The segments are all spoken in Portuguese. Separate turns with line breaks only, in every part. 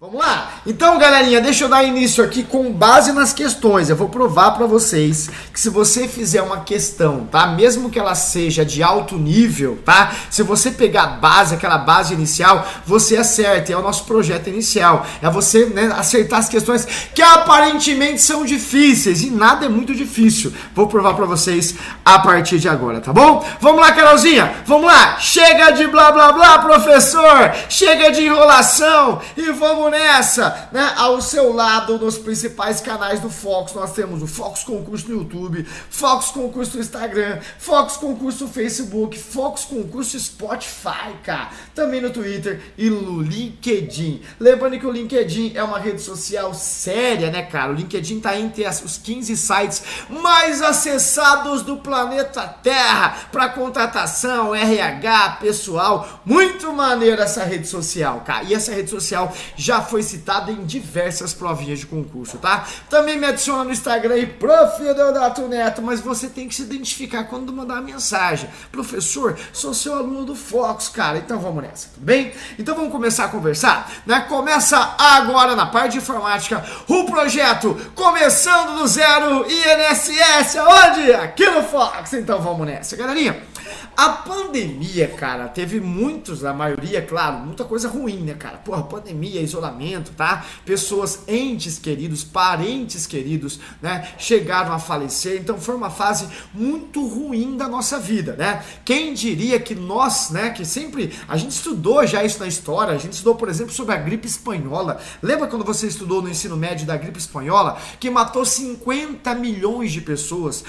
Vamos lá? Então, galerinha, deixa eu dar início aqui com base nas questões. Eu vou provar para vocês que se você fizer uma questão, tá? Mesmo que ela seja de alto nível, tá? Se você pegar a base, aquela base inicial, você acerta. É o nosso projeto inicial. É você, né, acertar as questões que aparentemente são difíceis. E nada é muito difícil. Vou provar para vocês a partir de agora, tá bom? Vamos lá, Carolzinha? Vamos lá! Chega de blá blá blá, professor! Chega de enrolação! E vamos nessa, né? Ao seu lado, nos principais canais do Fox, nós temos o Fox Concurso no YouTube, Fox Concurso no Instagram, Fox Concurso no Facebook, Fox Concurso Spotify, cara, também no Twitter e no LinkedIn. Lembrando que o LinkedIn é uma rede social séria, né, cara? O LinkedIn tá entre os 15 sites mais acessados do planeta Terra para contratação, RH, pessoal. Muito maneira essa rede social, cara. E essa rede social já foi citado em diversas provinhas de concurso, tá? Também me adiciona no Instagram e Prof. Deodato Neto, mas você tem que se identificar quando mandar a mensagem. Professor, sou seu aluno do Fox, cara. Então vamos nessa, tudo bem? Então vamos começar a conversar, né? Começa agora na parte de informática o projeto Começando do Zero INSS, aonde? Aqui no Fox. Então vamos nessa, galerinha. A pandemia, cara, teve muitos, a maioria, claro, muita coisa ruim, né, cara? Porra, pandemia, isolamento, tá? Pessoas, entes queridos, parentes queridos, né, chegaram a falecer, então foi uma fase muito ruim da nossa vida, né? Quem diria que nós, né, que sempre, a gente estudou já isso na história, a gente estudou, por exemplo, sobre a gripe espanhola. Lembra quando você estudou no ensino médio da gripe espanhola, que matou 50 milhões de pessoas,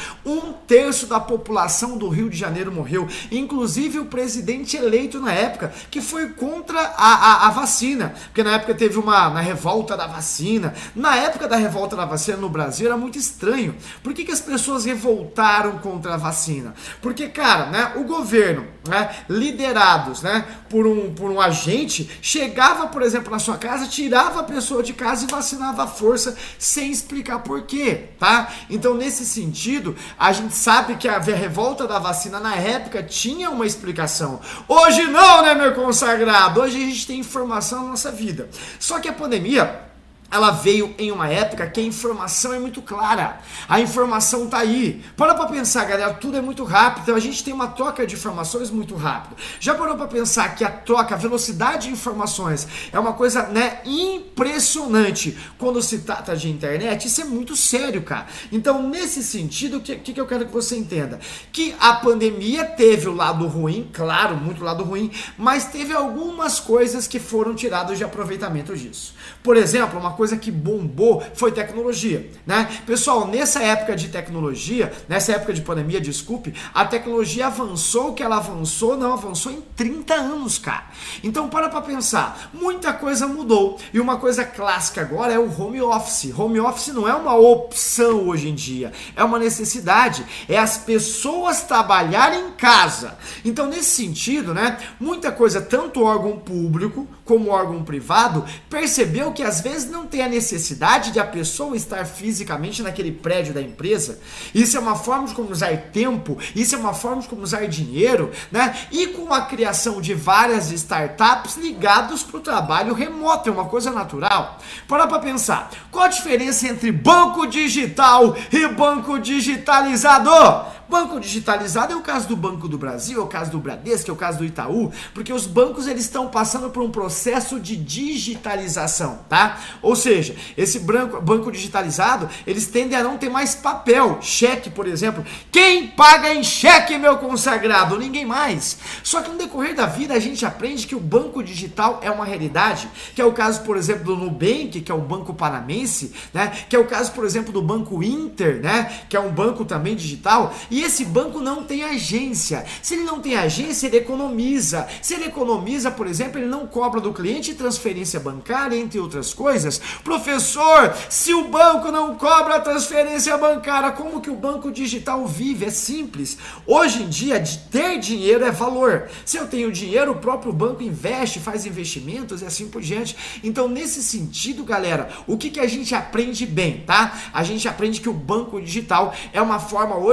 1/3 da população do Rio de Janeiro morreu, inclusive o presidente eleito na época, que foi contra a vacina, porque na época teve na revolta da vacina. Na época da revolta da vacina no Brasil era muito estranho. Por que as pessoas revoltaram contra a vacina? Porque, cara, né, o governo, né, liderados, né, por um agente, chegava, por exemplo, na sua casa, tirava a pessoa de casa e vacinava à força, sem explicar por quê, tá? Então, nesse sentido, a gente sabe que a revolta da vacina na época tinha uma explicação. Hoje não, né, meu consagrado? Hoje a gente tem informação na nossa vida. Só que a pandemia, ela veio em uma época que a informação é muito clara. A informação tá aí. Para pra pensar, galera, tudo é muito rápido. Então a gente tem uma troca de informações muito rápido. Já parou pra pensar que a troca, a velocidade de informações é uma coisa, né, impressionante quando se trata de internet? Isso é muito sério, cara. Então, nesse sentido, o que eu quero que você entenda? Que a pandemia teve o lado ruim, claro, muito lado ruim, mas teve algumas coisas que foram tiradas de aproveitamento disso. Por exemplo, uma coisa que bombou foi tecnologia, né? Pessoal, nessa época de tecnologia, nessa época de pandemia, desculpe, a tecnologia avançou, o que ela avançou, não avançou em 30 anos, cara. Então, para pra pensar, muita coisa mudou. E uma coisa clássica agora é o home office. Home office não é uma opção hoje em dia, é uma necessidade. É as pessoas trabalharem em casa. Então, nesse sentido, né, muita coisa, tanto órgão público como órgão privado, percebeu que às vezes não tem a necessidade de a pessoa estar fisicamente naquele prédio da empresa. Isso é uma forma de como usar tempo, isso é uma forma de como usar dinheiro, né? E com a criação de várias startups ligadas para o trabalho remoto, é uma coisa natural. Para pra pensar, qual a diferença entre banco digital e banco digitalizado? Banco digitalizado é o caso do Banco do Brasil, é o caso do Bradesco, é o caso do Itaú, porque os bancos, eles estão passando por um processo de digitalização, tá? Ou seja, esse banco digitalizado, eles tendem a não ter mais papel, cheque, por exemplo. Quem paga em cheque, meu consagrado? Ninguém mais. Só que no decorrer da vida a gente aprende que o banco digital é uma realidade, que é o caso, por exemplo, do Nubank, que é o Banco Panamense, né? Que é o caso, por exemplo, do Banco Inter, né? Que é um banco também digital. E esse banco não tem agência. Se ele não tem agência, ele economiza. Se ele economiza, por exemplo, ele não cobra do cliente transferência bancária, entre outras coisas. Professor, se o banco não cobra a transferência bancária, como que o banco digital vive? É simples. Hoje em dia, de ter dinheiro é valor. Se eu tenho dinheiro, o próprio banco investe, faz investimentos e assim por diante. Então, nesse sentido, galera, o que a gente aprende bem, tá? A gente aprende que o banco digital é uma forma hoje de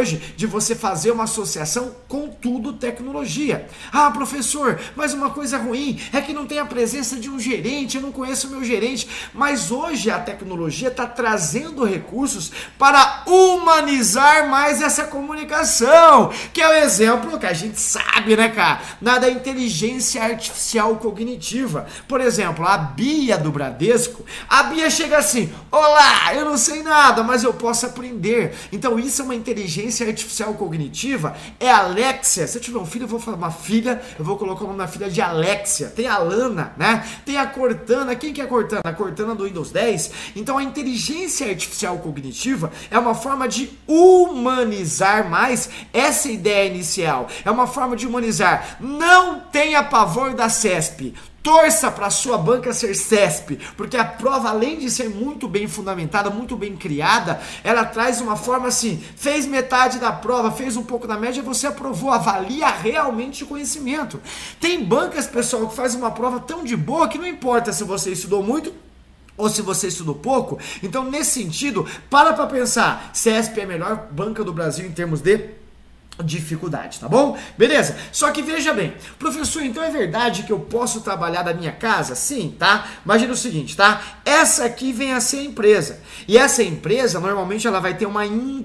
você fazer uma associação com tudo tecnologia. Ah, professor, mas uma coisa ruim é que não tem a presença de um gerente, eu não conheço o meu gerente. Mas hoje a tecnologia está trazendo recursos para humanizar mais essa comunicação, que é o exemplo que a gente sabe, né, cara, da inteligência artificial cognitiva. Por exemplo, a Bia do Bradesco, a Bia chega assim: olá, eu não sei nada, mas eu posso aprender. Então isso é uma inteligência artificial cognitiva, é a Alexia. Se eu tiver um filho, eu vou falar uma filha, eu vou colocar o nome da filha de Alexia. Tem a Lana, né? Tem a Cortana. Quem que é a Cortana? A Cortana do Windows 10. Então a inteligência artificial cognitiva é uma forma de humanizar mais essa ideia inicial. É uma forma de humanizar. Não tenha pavor da CESP. Torça para a sua banca ser CESP, porque a prova, além de ser muito bem fundamentada, muito bem criada, ela traz uma forma assim: fez metade da prova, fez um pouco da média, você aprovou, avalia realmente o conhecimento. Tem bancas, pessoal, que faz uma prova tão de boa que não importa se você estudou muito ou se você estudou pouco. Então, nesse sentido, para pensar, CESP é a melhor banca do Brasil em termos de dificuldade, tá bom? Beleza? Só que veja bem, professor, então é verdade que eu posso trabalhar da minha casa? Sim, tá? Imagina o seguinte, tá? Essa aqui vem a ser a empresa. E essa empresa, normalmente, ela vai ter uma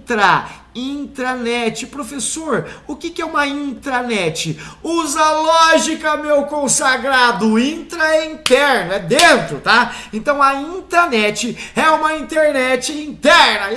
intranet. Professor, o que é uma intranet? Usa lógica, meu consagrado. Intra é interno, é dentro, tá? Então a intranet é uma internet interna.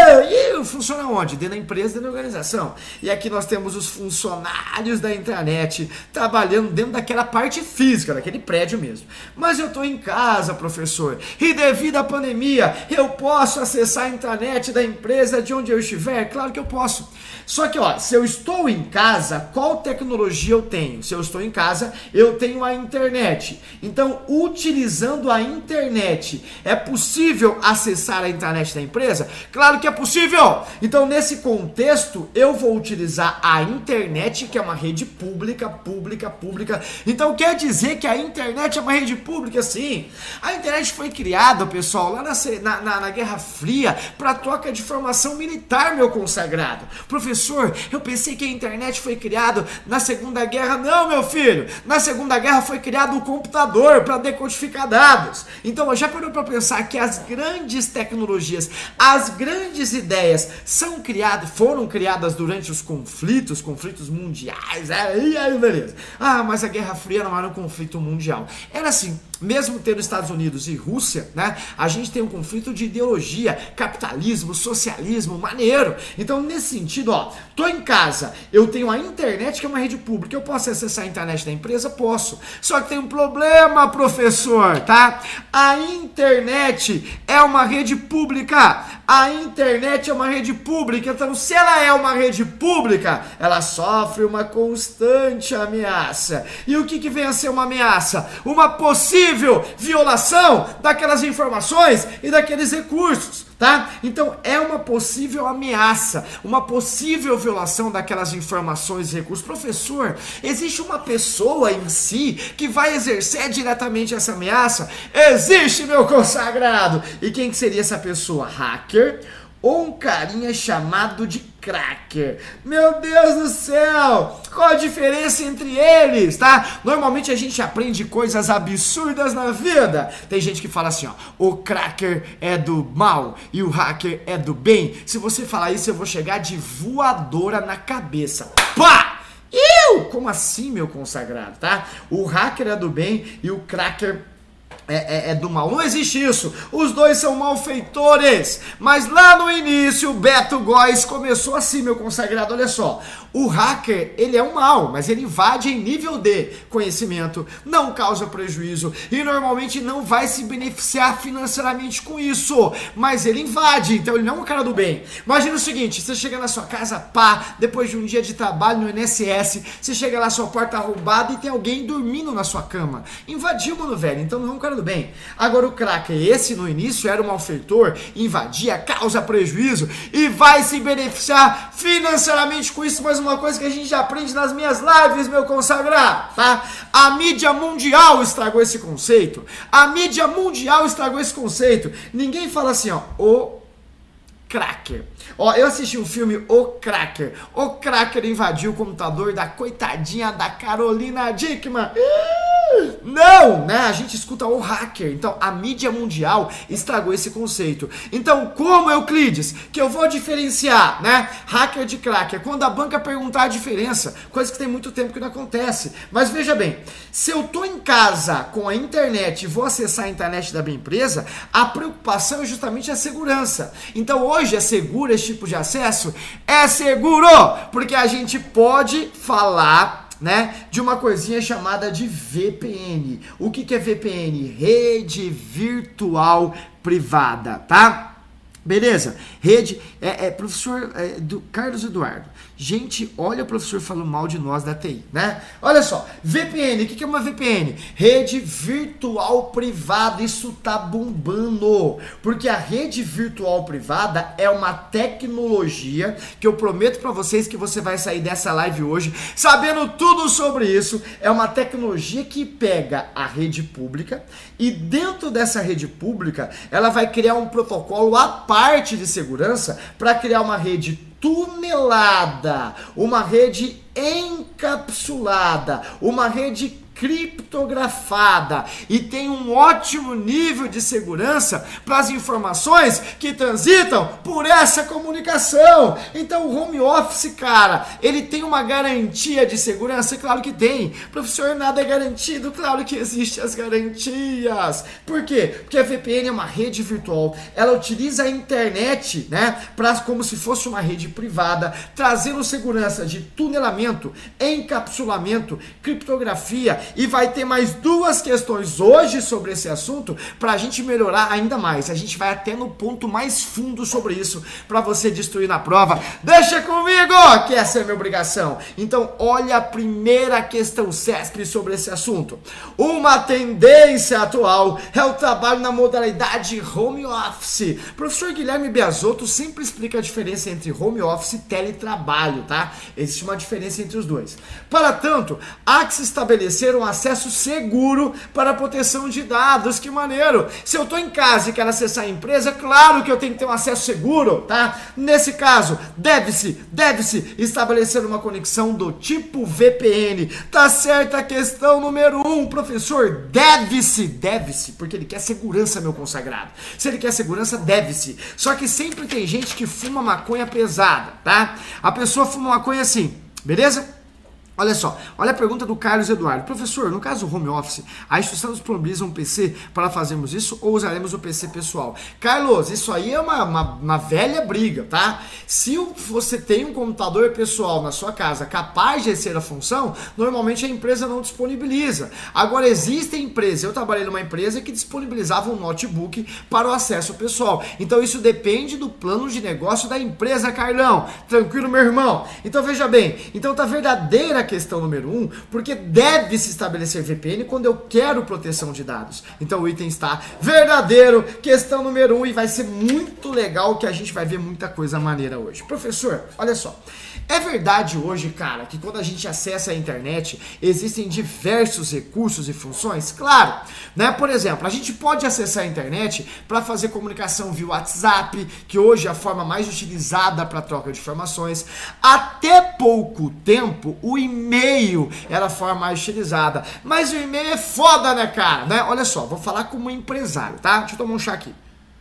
E funciona onde? Dentro da empresa, dentro da organização. E aqui nós temos os funcionários da intranet trabalhando dentro daquela parte física, daquele prédio mesmo. Mas eu estou em casa, professor, e devido à pandemia, eu posso acessar a intranet da empresa de onde eu estiver? Claro que eu posso. Só que, ó, se eu estou em casa, qual tecnologia eu tenho? Se eu estou em casa, eu tenho a internet. Então, utilizando a internet, é possível acessar a intranet da empresa? Claro que é possível! Então, nesse contexto, eu vou utilizar a internet, que é uma rede pública. Então, quer dizer que a internet é uma rede pública? Sim. A internet foi criada, pessoal, lá na Guerra Fria, para troca de informação militar, meu consagrado. Professor, eu pensei que a internet foi criada na Segunda Guerra. Não, meu filho. Na Segunda Guerra foi criado um computador para decodificar dados. Então, já parou para pensar que as grandes tecnologias, as grandes ideias foram criadas durante os conflitos mundiais. Aí, beleza. Ah, mas a Guerra Fria não era um conflito mundial. Era assim, mesmo tendo Estados Unidos e Rússia, né? A gente tem um conflito de ideologia, capitalismo, socialismo, maneiro. Então, nesse sentido, ó, tô em casa, eu tenho a internet, que é uma rede pública, eu posso acessar a internet da empresa? Posso. Só que tem um problema, professor, tá? A internet é uma rede pública. A internet é uma rede pública, então se ela é uma rede pública, ela sofre uma constante ameaça. E o que vem a ser uma ameaça? Uma possível violação daquelas informações e daqueles recursos, tá? Então é uma possível ameaça, uma possível violação daquelas informações e recursos. Professor, existe uma pessoa em si que vai exercer diretamente essa ameaça? Existe, meu consagrado! E quem que seria essa pessoa? Hacker ou um carinha chamado de cracker? Meu Deus do céu! Qual a diferença entre eles, tá? Normalmente a gente aprende coisas absurdas na vida. Tem gente que fala assim, ó, o cracker é do mal e o hacker é do bem. Se você falar isso, eu vou chegar de voadora na cabeça. Pá! Como assim, meu consagrado, tá? O hacker é do bem e o cracker é do mal. Não existe isso. Os dois são malfeitores. Mas lá no início, Beto Góes começou assim, meu consagrado. Olha só. O hacker, ele é um mal, mas ele invade em nível de conhecimento, não causa prejuízo e normalmente não vai se beneficiar financeiramente com isso. Mas ele invade, então ele não é um cara do bem. Imagina o seguinte, você chega na sua casa, pá, depois de um dia de trabalho no INSS, você chega lá, sua porta arrombada e tem alguém dormindo na sua cama. Invadiu, mano, velho, então não é um cara do bem. Agora o cracker, esse no início era um malfeitor, invadia, causa prejuízo e vai se beneficiar financeiramente com isso. Mas uma coisa que a gente já aprende nas minhas lives, meu consagrado, tá? A mídia mundial estragou esse conceito. A mídia mundial estragou esse conceito. Ninguém fala assim, ó, o Cracker. Ó, eu assisti um filme, O Cracker. O Cracker invadiu o computador da coitadinha da Carolina Dickman. Não, né? A gente escuta o hacker. Então, a mídia mundial estragou esse conceito. Então, como, Euclides, que eu vou diferenciar, né? Hacker de cracker? Quando a banca perguntar a diferença, coisa que tem muito tempo que não acontece. Mas veja bem, se eu tô em casa com a internet e vou acessar a internet da minha empresa, a preocupação é justamente a segurança. Então, hoje é seguro esse tipo de acesso? É seguro! Porque a gente pode falar, né, de uma coisinha chamada de VPN. O que é VPN? Rede virtual privada, tá? Beleza? Rede, professor do Carlos Eduardo. Gente, olha o professor falando mal de nós da TI, né? Olha só, VPN, o que é uma VPN? Rede virtual privada, isso tá bombando, porque a rede virtual privada é uma tecnologia que eu prometo pra vocês que você vai sair dessa live hoje sabendo tudo sobre isso. É uma tecnologia que pega a rede pública e dentro dessa rede pública ela vai criar um protocolo à parte de segurança para criar uma rede tunelada, uma rede encapsulada, uma rede criptografada e tem um ótimo nível de segurança para as informações que transitam por essa comunicação. Então o home office, cara, ele tem uma garantia de segurança? Claro que tem. Professor, nada é garantido? Claro que existem as garantias. Por quê? Porque a VPN é uma rede virtual, ela utiliza a internet, né, como se fosse uma rede privada, trazendo segurança de tunelamento, encapsulamento, criptografia. E vai ter mais duas questões hoje sobre esse assunto para a gente melhorar ainda mais. A gente vai até no ponto mais fundo sobre isso para você destruir na prova. Deixa comigo, que essa é a minha obrigação. Então, olha a primeira questão CESP sobre esse assunto. Uma tendência atual é o trabalho na modalidade home office. Professor Guilherme Biasotto sempre explica a diferença entre home office e teletrabalho, tá? Existe uma diferença entre os dois. Para tanto, há que se estabelecer um acesso seguro para a proteção de dados. Que maneiro! Se eu tô em casa e quero acessar a empresa, claro que eu tenho que ter um acesso seguro, tá? Nesse caso, deve-se estabelecer uma conexão do tipo VPN. Tá certa a questão número 1, professor. Deve-se, porque ele quer segurança, meu consagrado. Se ele quer segurança, deve-se. Só que sempre tem gente que fuma maconha pesada, tá? A pessoa fuma maconha assim, beleza? Olha só, olha a pergunta do Carlos Eduardo. Professor, no caso do home office, a instituição disponibiliza um PC para fazermos isso ou usaremos o PC pessoal? Carlos, isso aí é uma velha briga, tá? Se você tem um computador pessoal na sua casa capaz de exercer a função, normalmente a empresa não disponibiliza. Agora, existem empresas, eu trabalhei numa empresa que disponibilizava um notebook para o acesso pessoal. Então, isso depende do plano de negócio da empresa, Carlão. Tranquilo, meu irmão? Então, veja bem, então tá verdadeira questão número 1, porque deve se estabelecer VPN quando eu quero proteção de dados. Então o item está verdadeiro, questão número 1, e vai ser muito legal que a gente vai ver muita coisa maneira hoje. Professor, olha só, é verdade hoje, cara, que quando a gente acessa a internet, existem diversos recursos e funções? Claro, né? Por exemplo, a gente pode acessar a internet para fazer comunicação via WhatsApp, que hoje é a forma mais utilizada para troca de informações. Até pouco tempo, o e-mail era a forma mais utilizada. Mas o e-mail é foda, né, cara? Né? Olha só, vou falar como empresário, tá? Deixa eu tomar um chá aqui.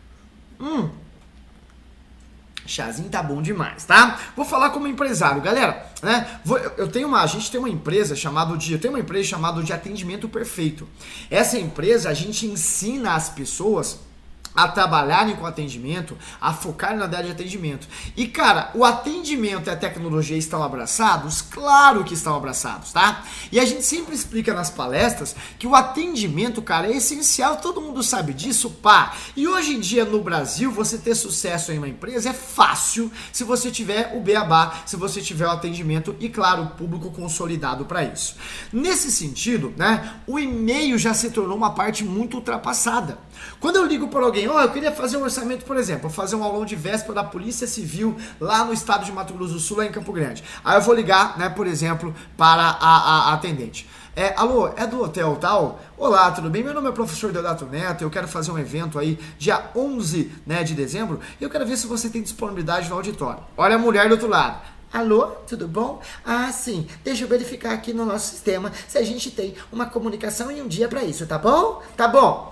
Chazinho tá bom demais, tá? Vou falar como empresário, galera, né? A gente tem uma empresa chamada de Atendimento Perfeito. Essa empresa, a gente ensina as pessoas a trabalharem com atendimento, a focarem na área de atendimento. E, cara, o atendimento e a tecnologia estão abraçados? Claro que estão abraçados, tá? E a gente sempre explica nas palestras que o atendimento, cara, é essencial, todo mundo sabe disso, pá. E hoje em dia, no Brasil, você ter sucesso em uma empresa é fácil se você tiver o beabá, se você tiver o atendimento e, claro, o público consolidado para isso. Nesse sentido, né, o e-mail já se tornou uma parte muito ultrapassada. Quando eu ligo para alguém, eu queria fazer um orçamento, por exemplo, fazer um aulão de véspera da Polícia Civil lá no estado de Mato Grosso do Sul, lá em Campo Grande. Aí eu vou ligar, né, por exemplo, para a atendente. Alô, é do hotel tal? Olá, tudo bem? Meu nome é professor Deodato Neto, eu quero fazer um evento aí dia 11, né, de dezembro e eu quero ver se você tem disponibilidade no auditório. Olha a mulher do outro lado. Alô, tudo bom? Ah, sim, deixa eu verificar aqui no nosso sistema se a gente tem uma comunicação e um dia pra isso, tá bom? Tá bom.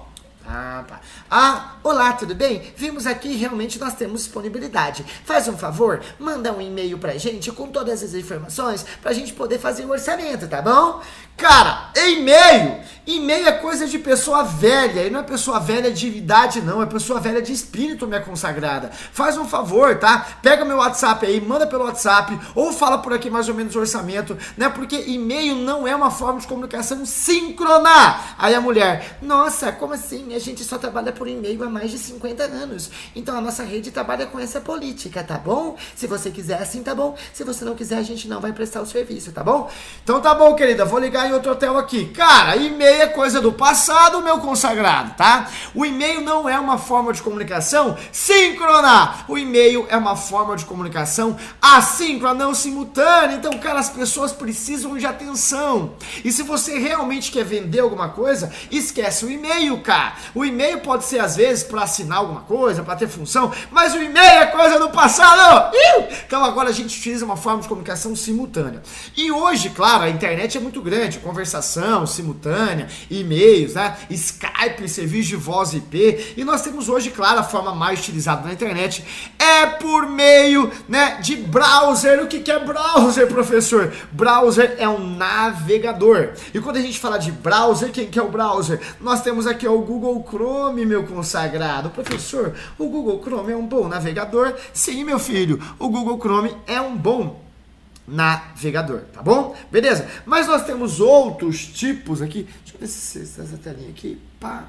Olá, tudo bem? Vimos aqui e realmente nós temos disponibilidade. Faz um favor, manda um e-mail pra gente com todas as informações pra gente poder fazer o orçamento, tá bom? Cara, e-mail! E-mail é coisa de pessoa velha, e não é pessoa velha de idade não, é pessoa velha de espírito, minha consagrada. Faz um favor, tá? Pega meu WhatsApp aí, manda pelo WhatsApp, ou fala por aqui mais ou menos o orçamento, né? Porque e-mail não é uma forma de comunicação síncrona. Aí a mulher, nossa, como assim? A gente só trabalha por e-mail há mais de 50 anos. Então a nossa rede trabalha com essa política, tá bom? Se você quiser assim, tá bom. Se você não quiser, a gente não vai prestar o serviço, tá bom? Então tá bom, querida, vou ligar em outro hotel aqui. Cara, e-mail é coisa do passado, meu consagrado, tá? O e-mail não é uma forma de comunicação síncrona. O e-mail é uma forma de comunicação assíncrona, não simultânea. Então, cara, as pessoas precisam de atenção. E se você realmente quer vender alguma coisa, esquece o e-mail, cara. O e-mail pode ser, às vezes, para assinar alguma coisa, para ter função, mas o e-mail é coisa do passado. Então, agora a gente utiliza uma forma de comunicação simultânea. E hoje, claro, a internet é muito grande, conversação simultânea, e-mails, né? Skype, serviço de voz IP, e nós temos hoje, claro, a forma mais utilizada na internet é por meio, né, de browser. O que é browser, professor? Browser é um navegador. E quando a gente fala de browser, quem que é o browser? Nós temos aqui ó, o Google Chrome, meu consagrado. Professor, o Google Chrome é um bom navegador? Sim, meu filho, o Google Chrome é um bom navegador, tá bom? Beleza? Mas nós temos outros tipos aqui. Deixa eu ver se essa telinha aqui. Pá.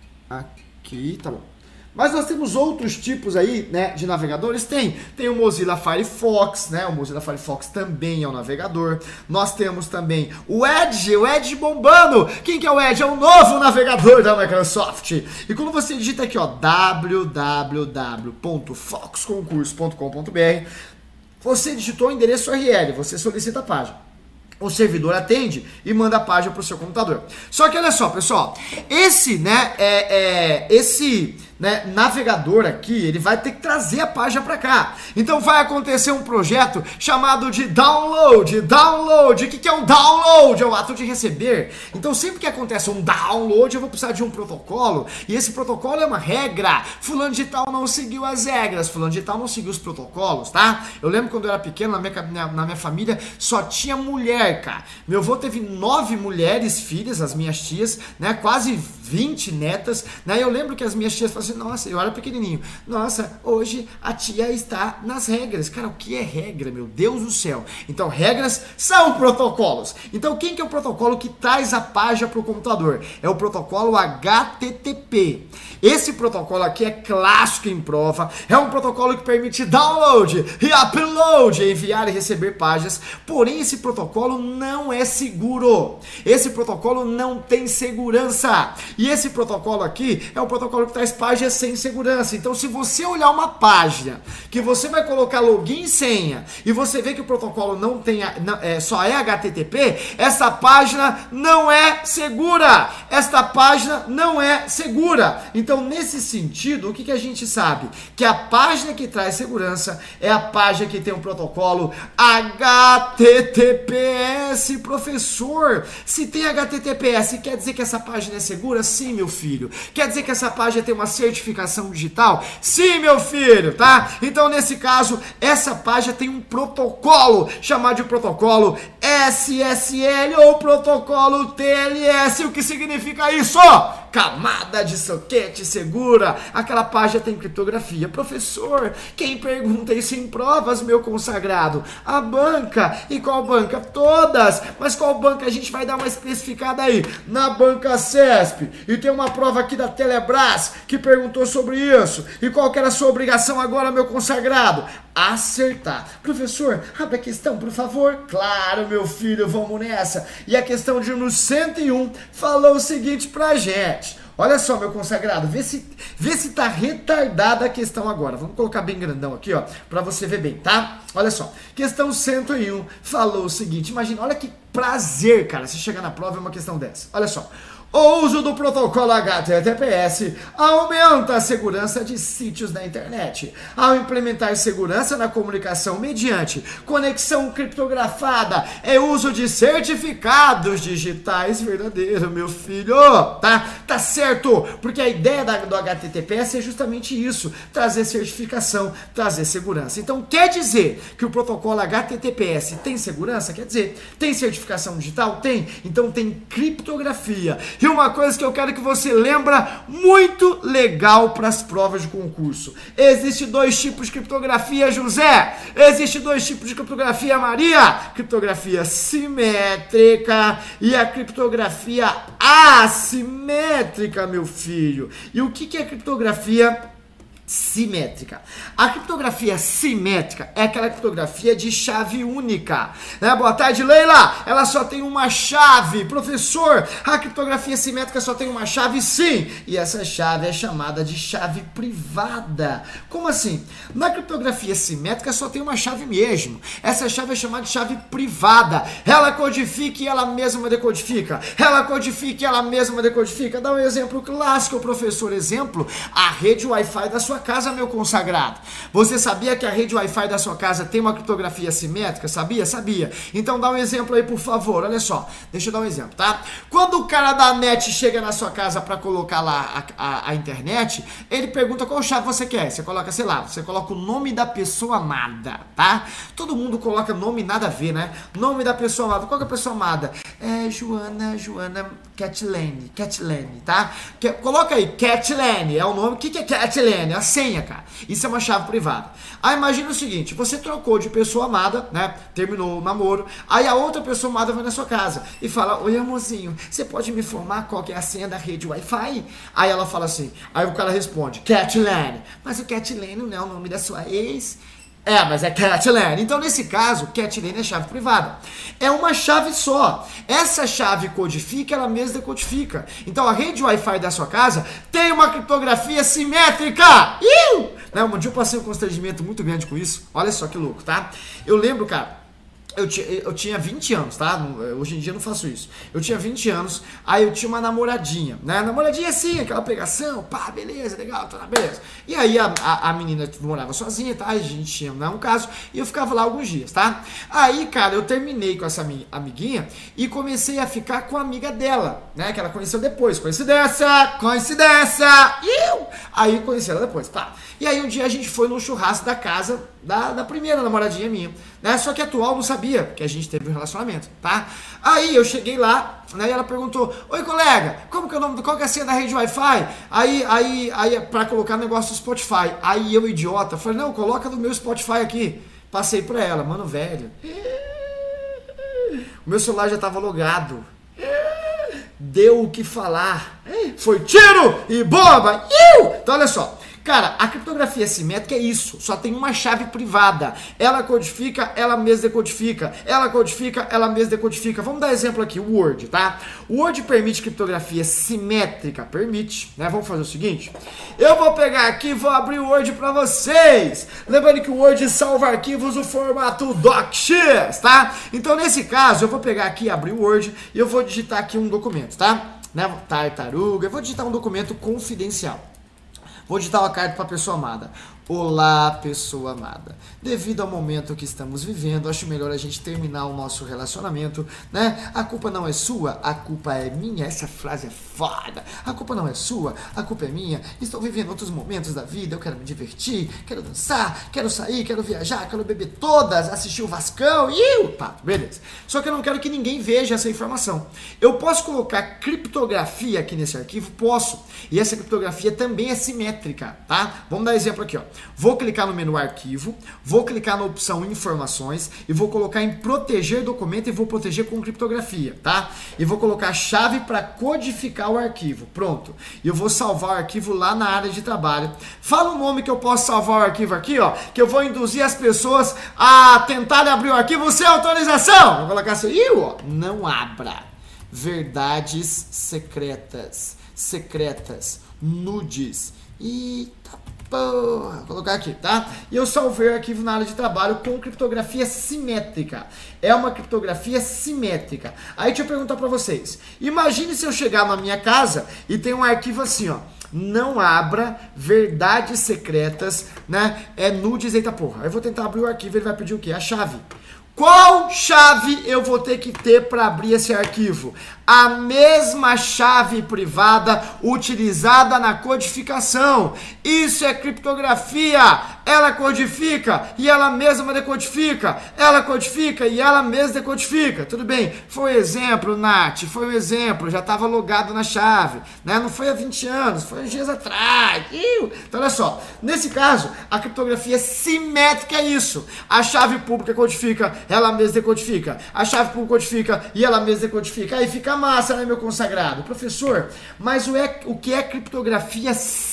Aqui, tá bom. Mas nós temos outros tipos aí, né, de navegadores. Tem o Mozilla Firefox, né? O Mozilla Firefox também é um navegador. Nós temos também o Edge bombando. Quem que é o Edge? É o novo navegador da Microsoft. E quando você digita aqui, ó, www.foxconcurso.com.br, você digitou o endereço URL, você solicita a página. O servidor atende e manda a página para o seu computador. Só que olha só, pessoal, esse navegador aqui, ele vai ter que trazer a página para cá. Então vai acontecer um projeto chamado de download. Download, o que é um download? É o ato de receber. Então sempre que acontece um download, eu vou precisar de um protocolo, e esse protocolo é uma regra. Fulano de tal não seguiu as regras, fulano de tal não seguiu os protocolos, tá? Eu lembro quando eu era pequeno, na minha família, só tinha mulher, cara. Meu avô teve 9 mulheres, filhas, as minhas tias, né? Quase 20 netas, né? Eu lembro que as minhas tias falavam assim, nossa, eu era pequenininho, nossa, hoje a tia está nas regras. Cara, o que é regra, meu Deus do céu? Então, regras são protocolos. Então, quem que é o protocolo que traz a página para o computador? É o protocolo HTTP. Esse protocolo aqui é clássico em prova, é um protocolo que permite download e upload, enviar e receber páginas, porém esse protocolo não é seguro. Esse protocolo não tem segurança. E esse protocolo aqui é um protocolo que traz páginas sem segurança. Então, se você olhar uma página que você vai colocar login e senha e você vê que o protocolo não tem, só é HTTP, essa página não é segura. Esta página não é segura. Então, nesse sentido, o que a gente sabe? Que a página que traz segurança é a página que tem um protocolo HTTPS, professor. Se tem HTTPS, quer dizer que essa página é segura? Sim, meu filho. Quer dizer que essa página tem uma certificação digital? Sim, meu filho, tá? Então, nesse caso, essa página tem um protocolo, chamado de protocolo SSL ou protocolo TLS. O que significa isso? Camada de soquete segura. Aquela página tem criptografia. Professor, quem pergunta isso em provas, meu consagrado? A banca. E qual banca? Todas. Mas qual banca? A gente vai dar uma especificada aí. Na banca CESP. E tem uma prova aqui da Telebrás que perguntou sobre isso. E qual que era a sua obrigação agora, meu consagrado? Acertar. Professor, abre a questão, por favor. Claro, meu filho, vamos nessa. E a questão de número 101 falou o seguinte pra gente. Olha só, meu consagrado, vê se tá retardada a questão agora. Vamos colocar bem grandão aqui, ó, pra você ver bem, tá? Olha só, questão 101 falou o seguinte, imagina, olha que prazer, cara, se chegar na prova é uma questão dessa. Olha só. O uso do protocolo HTTPS aumenta a segurança de sítios na internet. Ao implementar segurança na comunicação mediante conexão criptografada e uso de certificados digitais verdadeiros, meu filho, tá? Tá certo? Porque a ideia do HTTPS é justamente isso, trazer certificação, trazer segurança. Então, quer dizer que o protocolo HTTPS tem segurança? Quer dizer, tem certificação digital? Tem. Então, tem criptografia. E uma coisa que eu quero que você lembra muito legal para as provas de concurso. Existem 2 tipos de criptografia, José. Existem 2 tipos de criptografia, Maria. Criptografia simétrica e a criptografia assimétrica, meu filho. E o que é criptografia simétrica? A criptografia simétrica é aquela criptografia de chave única, né? Boa tarde, Leila. Ela só tem uma chave. Professor, a criptografia simétrica só tem uma chave? Sim. E essa chave é chamada de chave privada. Como assim? Na criptografia simétrica só tem uma chave mesmo. Essa chave é chamada de chave privada. Ela codifica e ela mesma decodifica. Ela codifica e ela mesma decodifica. Dá um exemplo clássico, professor. Exemplo, a rede Wi-Fi da sua casa, meu consagrado. Você sabia que a rede Wi-Fi da sua casa tem uma criptografia simétrica? Sabia? Sabia. Então dá um exemplo aí, por favor. Olha só, deixa eu dar um exemplo, tá? Quando o cara da net chega na sua casa para colocar lá a internet, ele pergunta qual chave você quer. Você coloca, sei lá, você coloca o nome da pessoa amada, tá? Todo mundo coloca nome nada a ver, né? Nome da pessoa amada. Qual que é a pessoa amada? É Joana Catlane, tá? Coloca aí, Catlane, é o nome. O que é Catlane? A senha, cara. Isso é uma chave privada. Aí imagina o seguinte, você trocou de pessoa amada, né? Terminou o namoro. Aí a outra pessoa amada vai na sua casa e fala: oi, amorzinho, você pode me informar qual que é a senha da rede Wi-Fi? Aí ela fala assim, aí o cara responde: Catlane. Mas o Catlane não é o nome da sua ex? É, mas é Catlane. Então, nesse caso, Catlane é chave privada. É uma chave só. Essa chave codifica, ela mesma decodifica. Então, a rede Wi-Fi da sua casa tem uma criptografia simétrica. Né? Um dia eu passei um constrangimento muito grande com isso. Olha só que louco, tá? Eu lembro, cara, eu tinha 20 anos, tá? Hoje em dia eu não faço isso. Eu tinha 20 anos, aí eu tinha uma namoradinha, né? Namoradinha assim, aquela pegação, pá, beleza, legal, tá, beleza. E aí a menina morava sozinha, tá? A gente tinha, né, um caso, e eu ficava lá alguns dias, tá? Aí, cara, eu terminei com essa amiguinha e comecei a ficar com a amiga dela, né? Que ela conheceu depois. Coincidência! Aí conheci ela depois, pá. E aí um dia a gente foi num churrasco da casa da primeira namoradinha minha, né? Só que a atual não sabia que a gente teve um relacionamento, tá? Aí eu cheguei lá, né? E ela perguntou: oi, colega, como que é o nome, qual que é a senha da rede Wi-Fi? Aí, pra colocar negócio do Spotify. Aí eu, idiota, falei: não, coloca no meu Spotify aqui. Passei pra ela, mano, velho. O meu celular já tava logado. Deu o que falar. Foi tiro e bomba. Então olha só. Cara, a criptografia simétrica é isso, só tem uma chave privada. Ela codifica, ela mesma decodifica. Ela codifica, ela mesma decodifica. Vamos dar exemplo aqui, o Word, tá? O Word permite criptografia simétrica, permite, né? Vamos fazer o seguinte, eu vou pegar aqui e vou abrir o Word pra vocês. Lembrando que o Word salva arquivos no formato DocX, tá? Então, nesse caso, eu vou pegar aqui e abrir o Word e eu vou digitar aqui um documento, tá? Né? Tartaruga, eu vou digitar um documento confidencial. Vou digitar uma carta para a pessoa amada. Olá, pessoa amada. Devido ao momento que estamos vivendo, acho melhor a gente terminar o nosso relacionamento, né? A culpa não é sua, a culpa é minha. Essa frase é foda. A culpa não é sua, a culpa é minha. Estou vivendo outros momentos da vida, eu quero me divertir, quero dançar, quero sair, quero viajar, quero beber todas, assistir o Vascão e tá, beleza. Só que eu não quero que ninguém veja essa informação. Eu posso colocar criptografia aqui nesse arquivo? Posso. E essa criptografia também é simétrica, tá? Vamos dar exemplo aqui, ó. Vou clicar no menu arquivo, vou clicar na opção informações e vou colocar em proteger documento e vou proteger com criptografia, tá? E vou colocar chave para codificar o arquivo, pronto. E eu vou salvar o arquivo lá na área de trabalho. Fala o nome que eu posso salvar o arquivo aqui, ó, que eu vou induzir as pessoas a tentarem abrir o arquivo sem autorização. Vou colocar assim, ó, não abra. Verdades secretas, nudes. E tá Vou colocar aqui, tá? E eu salvei o arquivo na área de trabalho com criptografia simétrica. É uma criptografia simétrica. Aí deixa eu perguntar pra vocês. Imagine se eu chegar na minha casa e tem um arquivo assim, ó. Não abra verdades secretas, né? É nudes, eita porra. Aí eu vou tentar abrir o arquivo, ele vai pedir o quê? A chave. Qual chave eu vou ter que ter para abrir esse arquivo? A mesma chave privada utilizada na codificação. Isso é criptografia. Ela codifica e ela mesma decodifica. Ela codifica e ela mesma decodifica. Tudo bem, foi um exemplo, Nath. Foi um exemplo. Já estava logado na chave. Né? Não foi há 20 anos, foi uns dias atrás. Então, olha só. Nesse caso, a criptografia simétrica é isso. A chave pública codifica, ela mesma decodifica. A chave pública codifica e ela mesma decodifica. Aí fica massa, né, meu consagrado? Professor, mas o que é criptografia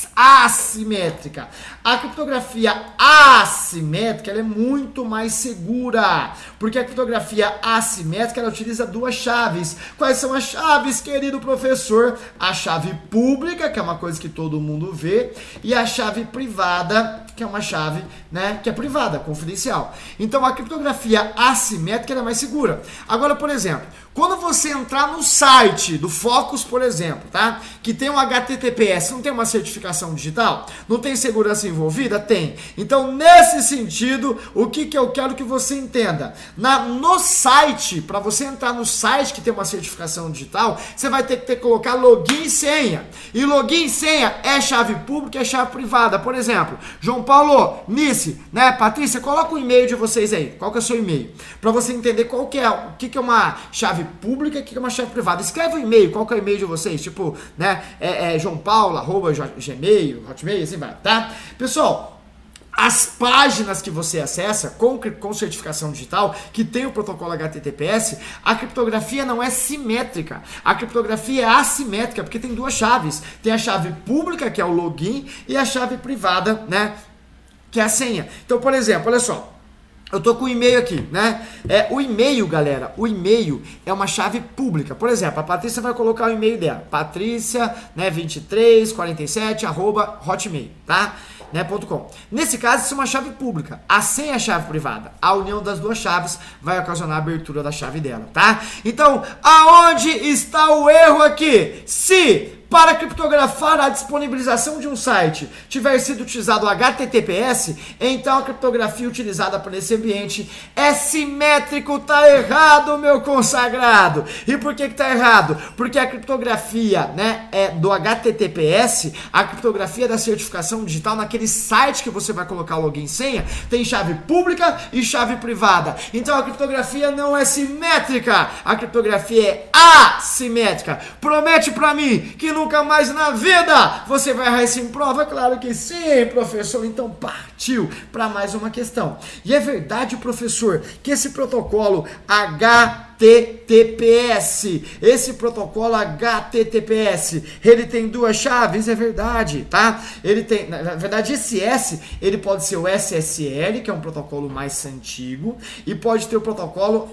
assimétrica? A criptografia assimétrica ela é muito mais segura, porque a criptografia assimétrica ela utiliza duas chaves. Quais são as chaves, querido professor? A chave pública, que é uma coisa que todo mundo vê, e a chave privada, que é uma chave, né, que é privada, confidencial. Então a criptografia assimétrica ela é mais segura. Agora, por exemplo, quando você entrar no site do Focus, por exemplo, tá? Que tem um HTTPS, não tem uma certificação digital? Não tem segurança envolvida? Tem. Então, nesse sentido, o que eu quero que você entenda? No site, para você entrar no site que tem uma certificação digital, você vai ter que colocar login e senha. E login e senha é chave pública e é chave privada. Por exemplo, João Paulo, Nice, né? Patrícia, coloca o e-mail de vocês aí. Qual que é o seu e-mail? Para você entender qual que é, o que é uma chave pública e o que é uma chave privada. Escreve o e-mail, qual que é o e-mail de vocês? Tipo, né? João Paulo, @gmail, Hotmail, assim vai, tá? Pessoal, as páginas que você acessa com certificação digital, que tem o protocolo HTTPS, a criptografia não é simétrica. A criptografia é assimétrica, porque tem duas chaves. Tem a chave pública, que é o login, e a chave privada, né? Que é a senha. Então, por exemplo, olha só. Eu tô com o e-mail aqui, né? O e-mail, galera, o e-mail é uma chave pública. Por exemplo, a Patrícia vai colocar o e-mail dela. Patrícia, né, 2347, @hotmail, tá? Né, .com. Nesse caso, isso é uma chave pública. A senha é a chave privada. A união das duas chaves vai ocasionar a abertura da chave dela, tá? Então, aonde está o erro aqui? Se para criptografar a disponibilização de um site tiver sido utilizado o HTTPS, então a criptografia utilizada por esse ambiente é simétrico, tá errado, meu consagrado. E por que tá errado? Porque a criptografia, né, do HTTPS, a criptografia da certificação digital, naquele site que você vai colocar o login e senha, tem chave pública e chave privada. Então a criptografia não é simétrica, a criptografia é assimétrica. Promete pra mim que nunca mais na vida você vai errar isso em prova? Claro que sim, professor. Então partiu para mais uma questão. E é verdade, professor, que esse protocolo HTTPS, esse protocolo HTTPS, ele tem duas chaves? É verdade, tá? Ele tem, na verdade, esse S, ele pode ser o SSL, que é um protocolo mais antigo, e pode ter o protocolo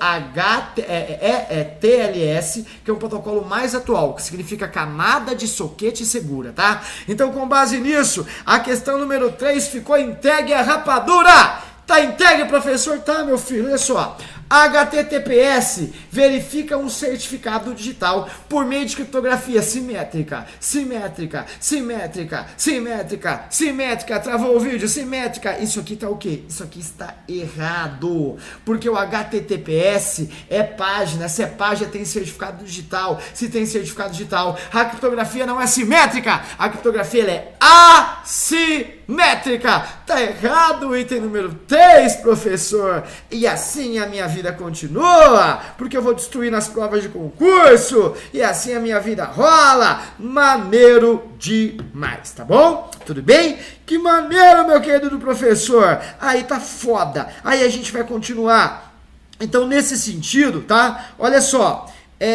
TLS, que é um protocolo mais atual, que significa camada de soquete segura, tá? Então, com base nisso, a questão número 3 ficou entregue à rapadura. Tá entregue, professor? Tá, meu filho, olha só. HTTPS verifica um certificado digital por meio de criptografia simétrica. Simétrica, simétrica, simétrica, simétrica. Travou o vídeo? Simétrica. Isso aqui tá o quê? Isso aqui está errado. Porque o HTTPS é página. Se é página, tem certificado digital. Se tem certificado digital, a criptografia não é simétrica. A criptografia ela é assimétrica. Tá errado o item número 3, professor. E assim a minha vida continua, porque eu vou destruir nas provas de concurso, e assim a minha vida rola. Maneiro demais, tá bom? Tudo bem? Que maneiro, meu querido professor. Aí tá foda. Aí a gente vai continuar. Então, nesse sentido, tá? Olha só.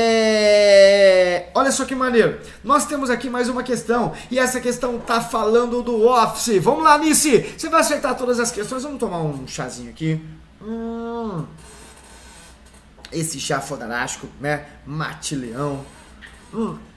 Olha só que maneiro. Nós temos aqui mais uma questão. E essa questão tá falando do Office. Vamos lá, Nice. Você vai acertar todas as questões. Vamos tomar um chazinho aqui. Esse chá fodarástico, né? Mate Leão.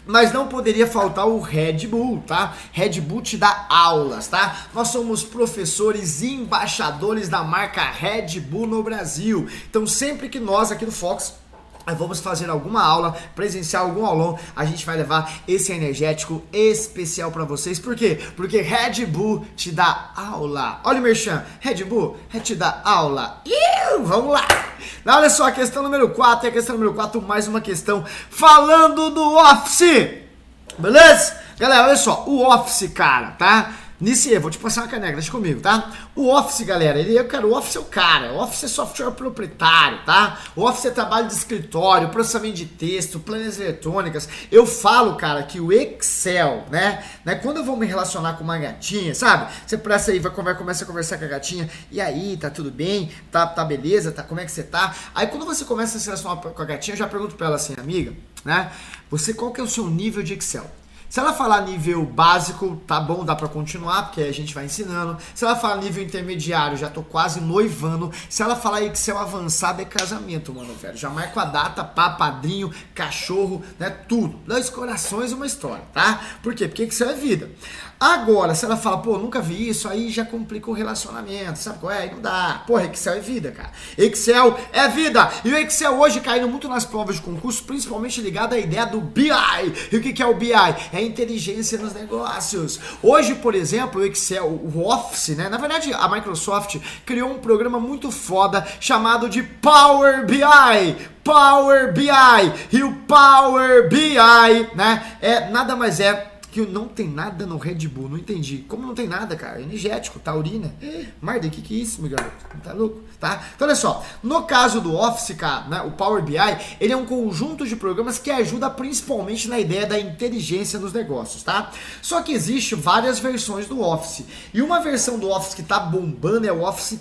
Mas não poderia faltar o Red Bull, tá? Red Bull te dá aulas, tá? Nós somos professores e embaixadores da marca Red Bull no Brasil. Então sempre que nós aqui no Fox vamos fazer alguma aula, presencial, algum aulão, a gente vai levar esse energético especial pra vocês. Por quê? Porque Red Bull te dá aula. Olha o merchan, Red Bull te dá aula. Vamos lá. Olha só, a questão número 4, a questão número 4, mais uma questão falando do Office. Beleza? Galera, olha só, o Office, cara, tá? Iniciei, vou te passar uma caneca, deixa comigo, tá? O Office, galera, o Office é o cara. O Office é software proprietário, tá? O Office é trabalho de escritório, processamento de texto, planilhas eletrônicas. Eu falo, cara, que o Excel, né? Quando eu vou me relacionar com uma gatinha, sabe? Você presta aí, começa a conversar com a gatinha. E aí, tá tudo bem? Tá beleza? Como é que você tá? Aí quando você começa a se relacionar com a gatinha, eu já pergunto pra ela assim, amiga, né? Qual que é o seu nível de Excel? Se ela falar nível básico, tá bom, dá pra continuar, porque a gente vai ensinando. Se ela falar nível intermediário, já tô quase noivando. Se ela falar Excel avançado, é casamento, mano, velho. Já marco a data, padrinho, cachorro, né, tudo. 2 corações, uma história, tá? Por quê? Porque Excel é vida. Agora, se ela fala, pô, nunca vi isso, aí já complica o relacionamento, sabe qual é? Aí não dá. Porra, Excel é vida, cara. Excel é vida. E o Excel hoje caindo muito nas provas de concurso, principalmente ligado à ideia do BI. E o que é o BI? É inteligência nos negócios. Hoje, por exemplo, o Excel, o Office, né? Na verdade, a Microsoft criou um programa muito foda chamado de Power BI. Power BI. E o Power BI, né? Nada mais é que não tem nada no Red Bull, não entendi. Como não tem nada, cara? Energético, taurina. Marden, que é isso, meu garoto? Tá louco? Tá? Então, olha só. No caso do Office, cara, né, o Power BI, ele é um conjunto de programas que ajuda principalmente na ideia da inteligência nos negócios, tá? Só que existe várias versões do Office. E uma versão do Office que tá bombando é o Office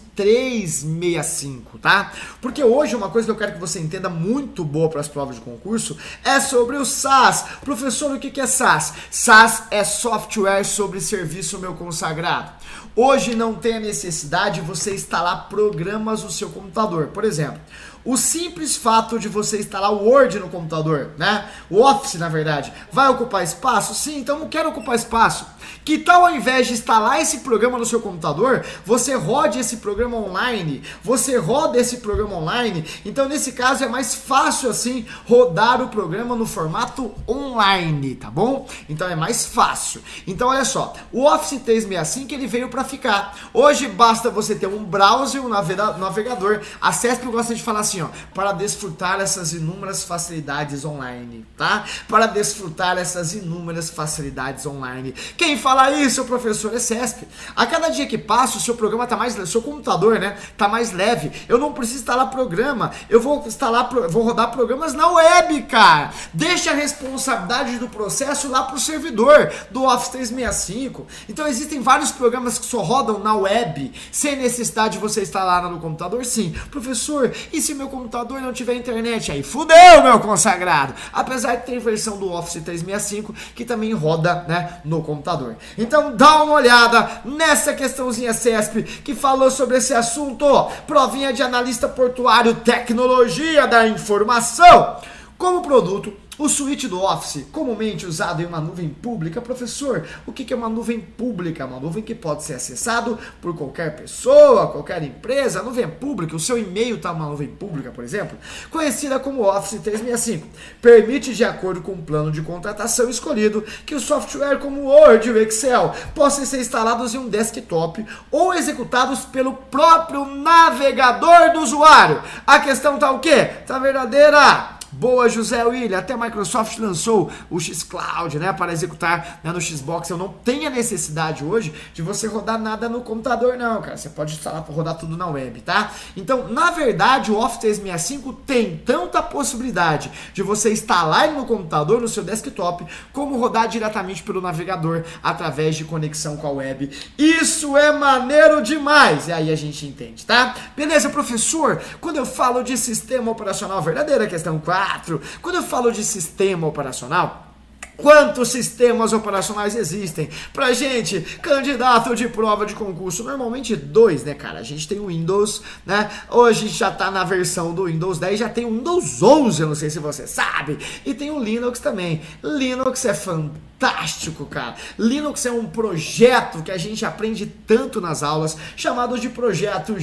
365, tá? Porque hoje uma coisa que eu quero que você entenda muito boa para as provas de concurso é sobre o SaaS. Professor, o que é SaaS? SaaS é software sobre serviço, meu consagrado. Hoje não tem a necessidade de você instalar programas no seu computador. Por exemplo, o simples fato de você instalar o Word no computador, né? O Office, na verdade, vai ocupar espaço? Sim, então não quero ocupar espaço. Que tal, ao invés de instalar esse programa no seu computador, você rode esse programa online? Você roda esse programa online? Então, nesse caso, é mais fácil, assim, rodar o programa no formato online, tá bom? Então, é mais fácil. Então, olha só, o Office 365, ele veio para ficar. Hoje, basta você ter um browser, um navegador. A CESP gosta de falar assim, ó, para desfrutar essas inúmeras facilidades online, tá? Para desfrutar essas inúmeras facilidades online. Quem fala isso, professor, é CESP. A cada dia que passa, o seu programa tá mais leve, o seu computador, né, tá mais leve. Eu não preciso instalar programa, eu vou rodar programas na web, cara. Deixa a responsabilidade do processo lá pro servidor do Office 365. Então existem vários programas que só rodam na web, sem necessidade de você instalar no computador, sim. Professor, e se meu computador não tiver internet? Aí fudeu, meu consagrado. Apesar de ter versão do Office 365 que também roda, né, no computador. Então dá uma olhada nessa questãozinha CESP que falou sobre esse assunto. Provinha de analista portuário, tecnologia da informação. Como produto, o suíte do Office, comumente usado em uma nuvem pública. Professor, o que é uma nuvem pública? Uma nuvem que pode ser acessado por qualquer pessoa, qualquer empresa. A nuvem é pública, o seu e-mail está numa nuvem pública, por exemplo, conhecida como Office 365. Permite, de acordo com o plano de contratação escolhido, que o software como Word e o Excel possam ser instalados em um desktop ou executados pelo próprio navegador do usuário. A questão tá o quê? Tá verdadeira? Boa, José William. Até a Microsoft lançou o xCloud, né, para executar, né, no Xbox. Eu não tenho a necessidade hoje de você rodar nada no computador, não, cara. Você pode instalar para rodar tudo na web, tá? Então, na verdade, o Office 365 tem tanta possibilidade de você instalar ele no computador, no seu desktop, como rodar diretamente pelo navegador através de conexão com a web. Isso é maneiro demais! E aí a gente entende, tá? Beleza, professor? Quando eu falo de sistema operacional verdadeiro, questão 4, quando eu falo de sistema operacional, Quantos sistemas operacionais existem? Pra gente, candidato de prova de concurso, normalmente 2, né, cara? A gente tem o Windows, né? Hoje a gente já tá na versão do Windows 10, já tem o Windows 11, eu não sei se você sabe. E tem o Linux também. Linux é fantástico, cara. Linux é um projeto que a gente aprende tanto nas aulas, chamado de projeto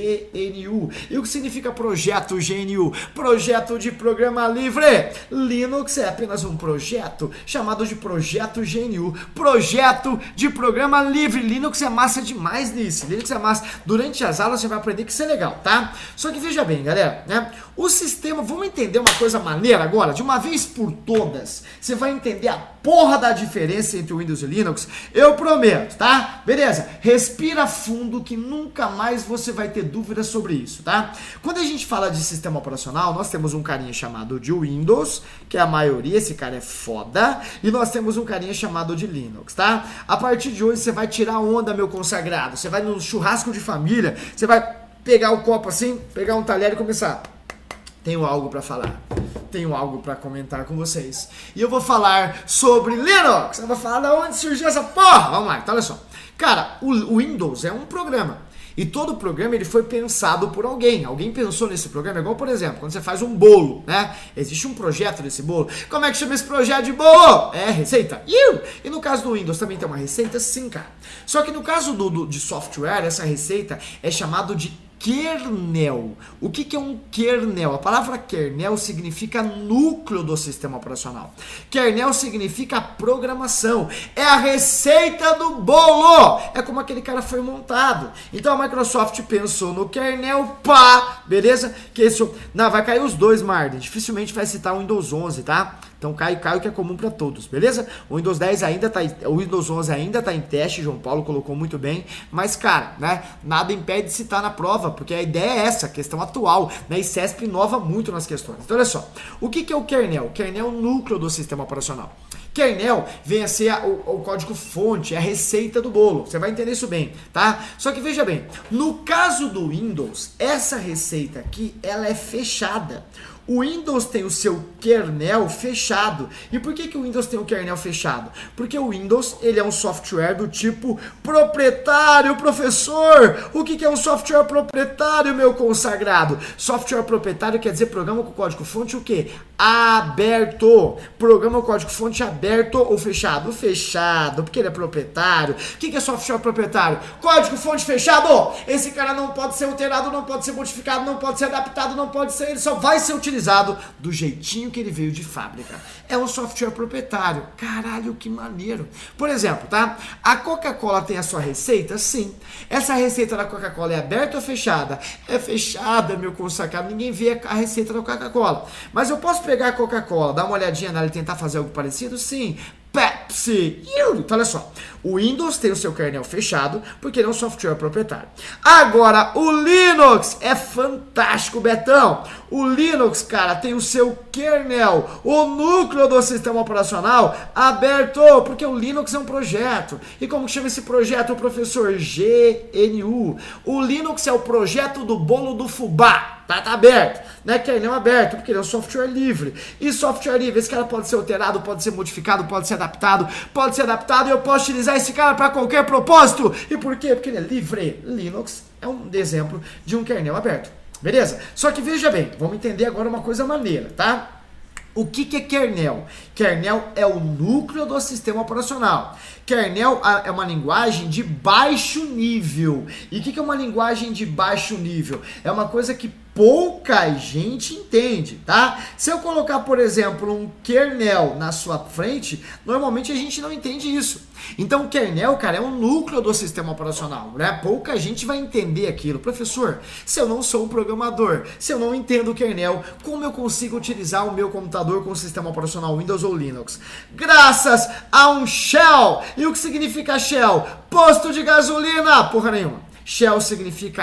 GNU. E o que significa projeto GNU? Projeto de programa livre. Linux é apenas um projeto chamado de projeto GNU, projeto de programa livre. Linux é massa demais nisso, Linux é massa. Durante as aulas você vai aprender que isso é legal, tá? Só que veja bem, galera, né? O sistema, vamos entender uma coisa maneira agora, de uma vez por todas. Você vai entender a porra da diferença entre o Windows e o Linux, eu prometo, tá? Beleza? Respira fundo que nunca mais você vai ter dúvidas sobre isso, tá? Quando a gente fala de sistema operacional, nós temos um carinha chamado de Windows, que é a maioria, esse cara é foda, e nós temos um carinha chamado de Linux, tá? A partir de hoje você vai tirar onda, meu consagrado, você vai no churrasco de família, você vai pegar o copo assim, pegar um talher e começar. Tenho algo para falar, tenho algo para comentar com vocês. E eu vou falar sobre Linux. Eu vou falar de onde surgiu essa porra. Vamos lá, então olha só. Cara, o Windows é um programa. E todo programa ele foi pensado por alguém. Alguém pensou nesse programa, igual, por exemplo, quando você faz um bolo, né? Existe um projeto desse bolo. Como é que chama esse projeto de bolo? É receita. E no caso do Windows também tem uma receita? Sim, cara. Só que no caso de software, essa receita é chamado de kernel. O que é um kernel? A palavra kernel significa núcleo do sistema operacional. Kernel significa programação. É a receita do bolo. É como aquele cara foi montado. Então a Microsoft pensou no kernel, pá, beleza? Que isso, não, vai cair os dois, Marden. Dificilmente vai citar o Windows 11, tá? Então cai o que é comum para todos, beleza? O Windows 10 ainda tá, o Windows 11 ainda tá em teste, João Paulo colocou muito bem, mas cara, né, nada impede de citar na prova, porque a ideia é essa, a questão atual, né, e CESP inova muito nas questões. Então olha só, o que é o kernel? O kernel é o núcleo do sistema operacional. Kernel vem a ser o código-fonte, a receita do bolo. Você vai entender isso bem, tá? Só que veja bem, no caso do Windows, essa receita aqui, ela é fechada. O Windows tem o seu kernel fechado. E por que o Windows tem o kernel fechado? Porque o Windows ele é um software do tipo proprietário, professor. O que é um software proprietário, meu consagrado? Software proprietário quer dizer programa com código-fonte o quê? Aberto. Programa com código-fonte aberto ou fechado? Fechado, porque ele é proprietário. O que é software proprietário? Código-fonte fechado. Esse cara não pode ser alterado, não pode ser modificado, não pode ser adaptado, não pode ser, ele só vai ser utilizado do jeitinho que ele veio de fábrica. É um software proprietário. Caralho, que maneiro. Por exemplo, tá? A Coca-Cola tem a sua receita? Sim. Essa receita da Coca-Cola é aberta ou fechada? É fechada, meu consagrado. Ninguém vê a receita da Coca-Cola. Mas eu posso pegar a Coca-Cola, dar uma olhadinha nela e tentar fazer algo parecido? Sim. Pepsi. Então olha só, o Windows tem o seu kernel fechado porque ele é um software proprietário. Agora, o Linux é fantástico, Betão. O Linux, cara, tem o seu kernel, o núcleo do sistema operacional aberto, porque o Linux é um projeto. E como chama esse projeto, o professor? GNU. O Linux é o projeto do bolo do fubá. Tá aberto, né? Kernel aberto, porque ele é um software livre. E software livre, esse cara pode ser alterado, pode ser modificado, pode ser adaptado, e eu posso utilizar esse cara para qualquer propósito. E por quê? Porque ele é livre. Linux é um exemplo de um kernel aberto. Beleza? Só que veja bem, vamos entender agora uma coisa maneira, tá? O que é kernel? Kernel é o núcleo do sistema operacional. Kernel é uma linguagem de baixo nível. E o que é uma linguagem de baixo nível? É uma coisa que pouca gente entende, tá? Se eu colocar, por exemplo, um kernel na sua frente, normalmente a gente não entende isso. Então, o kernel, cara, é um núcleo do sistema operacional, né? Pouca gente vai entender aquilo. Professor, se eu não sou um programador, se eu não entendo o kernel, como eu consigo utilizar o meu computador com o sistema operacional Windows ou Linux? Graças a um shell! E o que significa shell? Posto de gasolina! Porra nenhuma. Shell significa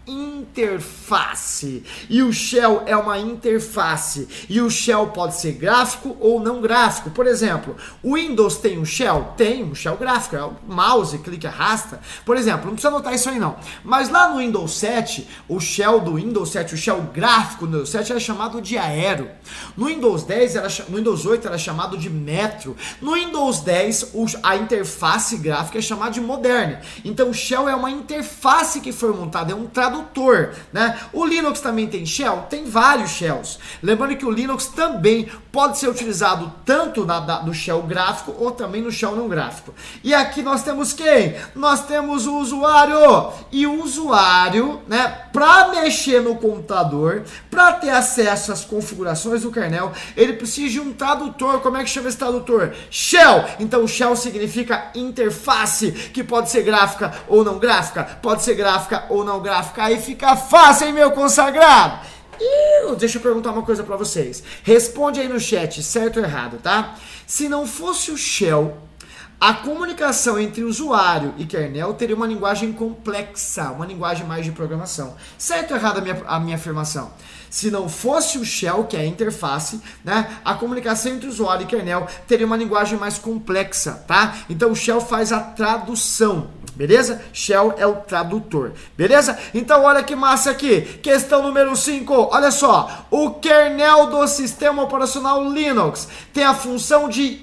interface. E o shell é uma interface. E o shell pode ser gráfico ou não gráfico. Por exemplo, o Windows tem um shell? Tem um shell gráfico. É o mouse, clique, arrasta. Por exemplo, não precisa anotar isso aí não. Mas lá no Windows 7, o shell do Windows 7, o shell gráfico do Windows 7 era chamado de Aero. No Windows 10, no Windows 8 era chamado de Metro. No Windows 10, a interface gráfica é chamada de Modern. Então o shell é uma interface que foi montada, é um tradutor, né? O Linux também tem shell? Tem vários shells. Lembrando que o Linux também pode ser utilizado tanto no shell gráfico ou também no shell não gráfico. E aqui nós temos quem? Nós temos o usuário. E o usuário, né, para mexer no computador, para ter acesso às configurações do kernel, ele precisa de um tradutor. Como é que chama esse tradutor? Shell. Então shell significa interface, que pode ser gráfica ou não gráfica, pode ser gráfica ou não gráfica. Aí fica fácil, hein, meu consagrado? Deixa eu perguntar uma coisa pra vocês. Responde aí no chat, certo ou errado, tá? Se não fosse o shell, a comunicação entre usuário e kernel teria uma linguagem complexa, uma linguagem mais de programação. Certo ou errado a minha afirmação? Se não fosse o shell, que é a interface, né, a comunicação entre usuário e kernel teria uma linguagem mais complexa, tá? Então o shell faz a tradução, beleza? Shell é o tradutor, beleza? Então olha que massa aqui, questão número 5, olha só, o kernel do sistema operacional Linux tem a função de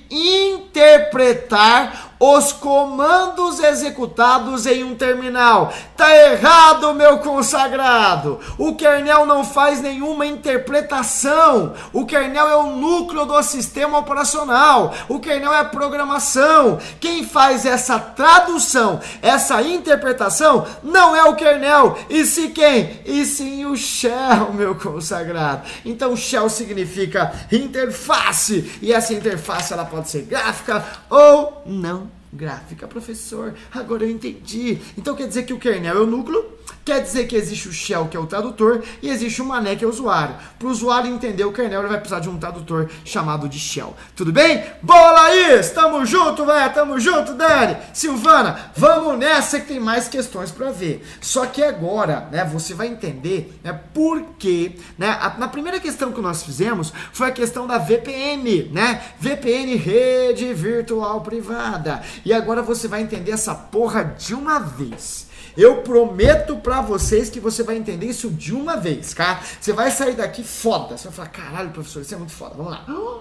interpretar os comandos executados em um terminal. Tá errado, meu consagrado. O kernel não faz nenhuma interpretação. O kernel é o núcleo do sistema operacional. O kernel é a programação. Quem faz essa tradução, essa interpretação, não é o kernel. E se quem? E sim o shell, meu consagrado. Então shell significa interface. E essa interface ela pode ser gráfica ou não gráfica, professor. Agora eu entendi. Então quer dizer que o kernel é o núcleo, quer dizer que existe o shell, que é o tradutor, e existe o mané, que é o usuário. Para o usuário entender o kernel, ele vai precisar de um tradutor chamado de shell. Tudo bem? Boa, Laís! Tamo junto, velho! Tamo junto, Dani! Silvana, vamos nessa que tem mais questões para ver. Só que agora, né, você vai entender, né, por quê, né, na primeira questão que nós fizemos foi a questão da VPN, né? VPN, rede virtual privada. E agora você vai entender essa porra de uma vez. Eu prometo pra vocês que você vai entender isso de uma vez, tá? Você vai sair daqui foda. Você vai falar, caralho, professor, isso é muito foda. Vamos lá.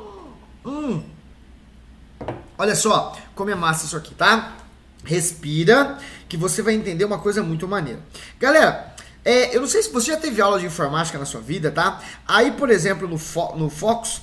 Olha só como é massa isso aqui, tá? Respira, que você vai entender uma coisa muito maneira. Galera, eu não sei se você já teve aula de informática na sua vida, tá? Aí, por exemplo, no Focus,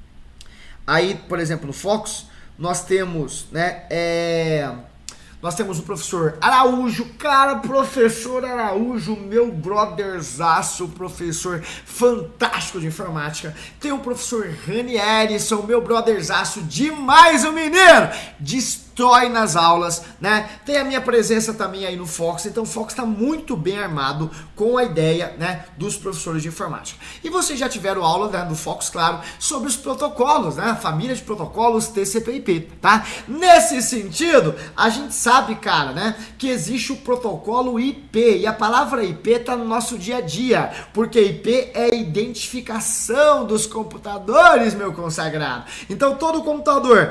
nós temos, né, nós temos o professor Araújo, cara, professor Araújo, meu brotherzaço, professor fantástico de informática. Tem o professor Rani Erison, meu brotherzaço demais, o menino destrói nas aulas, né? Tem a minha presença também aí no Fox, então o Fox está muito bem armado com a ideia, né, dos professores de informática. E vocês já tiveram aula, né, do Fox, claro, sobre os protocolos, né? A família de protocolos TCP/IP, tá? Nesse sentido, a gente sabe, cara, né, que existe o protocolo IP, e a palavra IP tá no nosso dia a dia, porque IP é identificação dos computadores, meu consagrado. Então todo computador,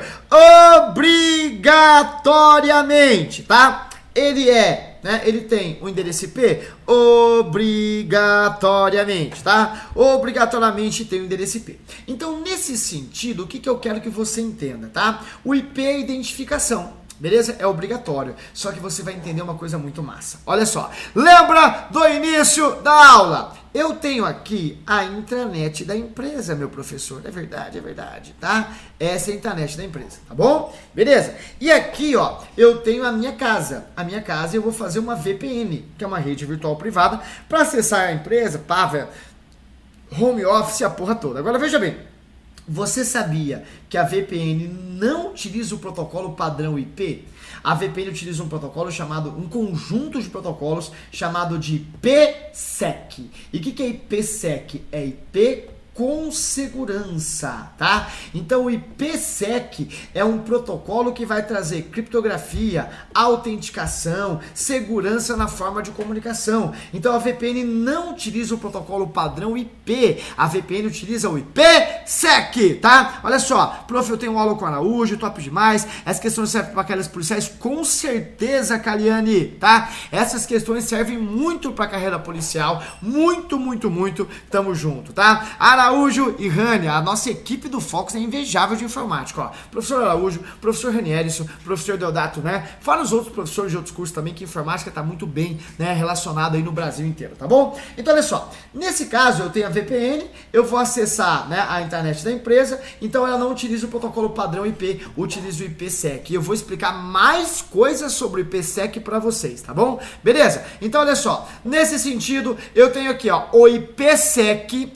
obrigatoriamente, tá? Ele tem o endereço IP obrigatoriamente, tá? Obrigatoriamente tem o endereço IP. Então, nesse sentido, o que eu quero que você entenda, tá? O IP é identificação. Beleza? É obrigatório. Só que você vai entender uma coisa muito massa. Olha só. Lembra do início da aula? Eu tenho aqui a intranet da empresa, meu professor. É verdade, tá? Essa é a intranet da empresa, tá bom? Beleza? E aqui, ó, eu tenho a minha casa. A minha casa eu vou fazer uma VPN, que é uma rede virtual privada, para acessar a empresa, pá, velho, home office, a porra toda. Agora, veja bem. Você sabia que a VPN não utiliza o protocolo padrão IP? A VPN utiliza um protocolo chamado, um conjunto de protocolos chamado de IPsec. E o que é IPsec? É IP com segurança, tá? Então o IPsec é um protocolo que vai trazer criptografia, autenticação, segurança na forma de comunicação. Então a VPN não utiliza o protocolo padrão IP, a VPN utiliza o IPsec, tá? Olha só, prof, eu tenho aula com o Araújo, top demais, essa questão serve para aquelas policiais, com certeza, Caliane, tá? Essas questões servem muito para a carreira policial, muito, tamo junto, tá? Araújo e Rania, a nossa equipe do Fox é invejável de informática, ó. Professor Araújo, professor Ranielson, professor Deodato, né? Fora os outros professores de outros cursos também, que informática tá muito bem, né, relacionado aí no Brasil inteiro, tá bom? Então, olha só, nesse caso eu tenho a VPN, eu vou acessar, né, a internet da empresa, então ela não utiliza o protocolo padrão IP, utiliza o IPsec. E eu vou explicar mais coisas sobre o IPsec para vocês, tá bom? Beleza? Então, olha só, nesse sentido, eu tenho aqui, ó, o IPsec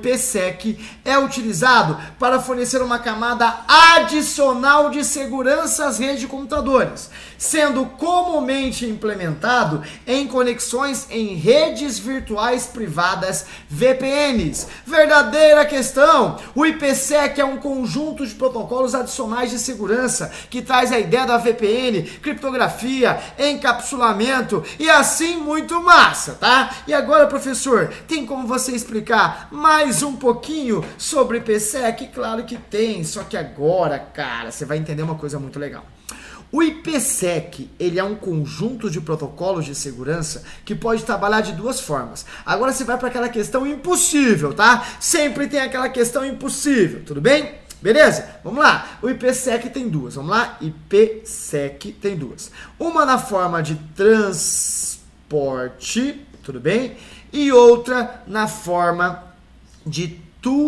é utilizado para fornecer uma camada adicional de segurança às redes de computadores, sendo comumente implementado em conexões em redes virtuais privadas, VPNs. Verdadeira questão, o IPsec é um conjunto de protocolos adicionais de segurança que traz a ideia da VPN, criptografia, encapsulamento e assim muito massa, tá? E agora, professor, tem como você explicar mais um pouquinho sobre IPsec? Claro que tem, só que agora, cara, você vai entender uma coisa muito legal. O IPsec, ele é um conjunto de protocolos de segurança que pode trabalhar de duas formas. Agora você vai para aquela questão impossível, tá? Sempre tem aquela questão impossível, tudo bem? Beleza? Vamos lá. O IPsec tem duas. Vamos lá? IPsec tem duas. Uma na forma de transporte, tudo bem? E outra na forma de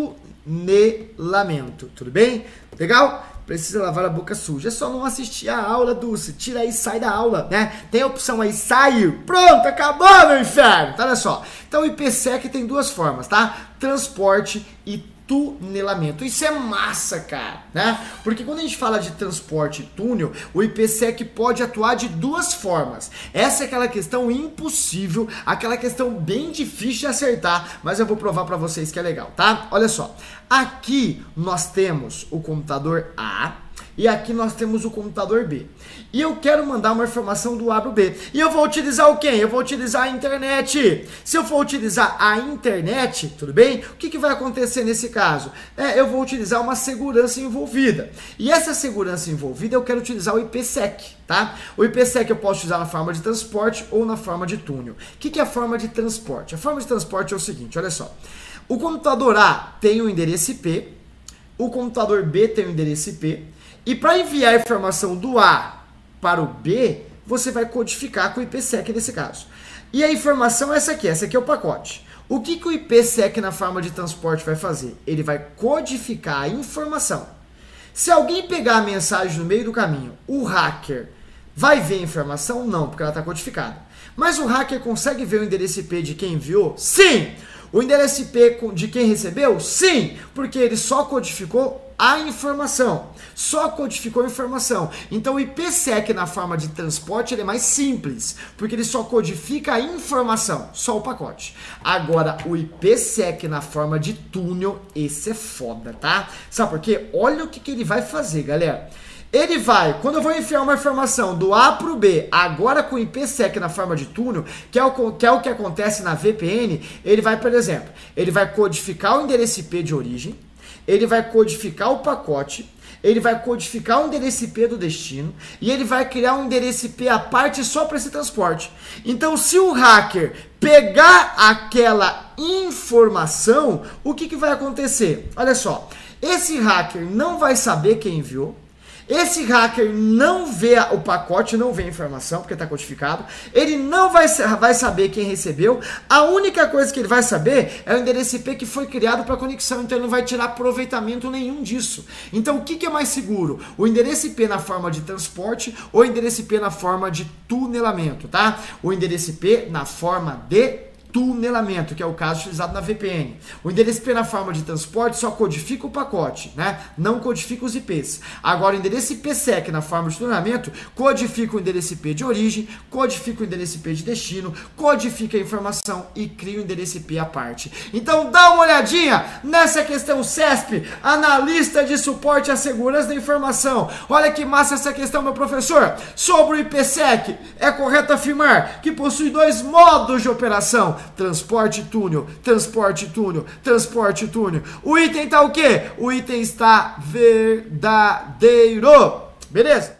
tunelamento, tudo bem? Legal? Precisa lavar a boca suja. É só não assistir a aula, Dulce. Tira aí, sai da aula, né? Tem a opção aí, sair. Pronto, acabou, meu inferno. Tá, olha só. Então o IPsec tem duas formas, tá? Transporte e tunelamento. Isso é massa, cara, né? Porque quando a gente fala de transporte e túnel, o IPsec pode atuar de duas formas. Essa é aquela questão impossível, aquela questão bem difícil de acertar, mas eu vou provar para vocês que é legal, tá? Olha só. Aqui nós temos o computador A e aqui nós temos o computador B. E eu quero mandar uma informação do A para o B. E eu vou utilizar o quê? Eu vou utilizar a internet. Se eu for utilizar a internet, tudo bem? O que vai acontecer nesse caso? Eu vou utilizar uma segurança envolvida. E essa segurança envolvida eu quero utilizar o IPsec, tá? O IPsec eu posso utilizar na forma de transporte ou na forma de túnel. O que é a forma de transporte? A forma de transporte é o seguinte, olha só. O computador A tem o endereço IP, o computador B tem o endereço IP, e para enviar a informação do A para o B, você vai codificar com o IPsec nesse caso. E a informação é essa aqui é o pacote. O que o IPsec na forma de transporte vai fazer? Ele vai codificar a informação. Se alguém pegar a mensagem no meio do caminho, o hacker vai ver a informação? Não, porque ela está codificada. Mas o hacker consegue ver o endereço IP de quem enviou? Sim! O endereço IP de quem recebeu? Sim, porque ele só codificou a informação. Só codificou a informação. Então o IPsec na forma de transporte ele é mais simples, porque ele só codifica a informação, só o pacote. Agora o IPsec na forma de túnel, esse é foda, tá? Sabe por quê? Olha o que ele vai fazer, galera. Ele vai, quando eu vou enfiar uma informação do A para o B, agora com o IPsec na forma de túnel, que é o que acontece na VPN, ele vai, por exemplo, ele vai codificar o endereço IP de origem, ele vai codificar o pacote, ele vai codificar o endereço IP do destino e ele vai criar um endereço IP à parte só para esse transporte. Então, se o hacker pegar aquela informação, o que vai acontecer? Olha só, esse hacker não vai saber quem enviou. Esse hacker não vê o pacote, não vê a informação, porque está codificado. Ele não vai saber quem recebeu. A única coisa que ele vai saber é o endereço IP que foi criado para conexão. Então ele não vai tirar aproveitamento nenhum disso. Então o que é mais seguro? O endereço IP na forma de transporte ou o endereço IP na forma de tunelamento, tá? O endereço IP na forma de tunelamento, que é o caso utilizado na VPN. O endereço IP na forma de transporte só codifica o pacote, né? Não codifica os IPs. Agora, o endereço IPsec na forma de tunelamento codifica o endereço IP de origem, codifica o endereço IP de destino, codifica a informação e cria o endereço IP à parte. Então, dá uma olhadinha nessa questão CESP, analista de suporte à segurança da informação. Olha que massa essa questão, meu professor. Sobre o IPsec, é correto afirmar que possui dois modos de operação: transporte túnel, transporte túnel, transporte túnel. O item está o quê? O item está verdadeiro. Beleza?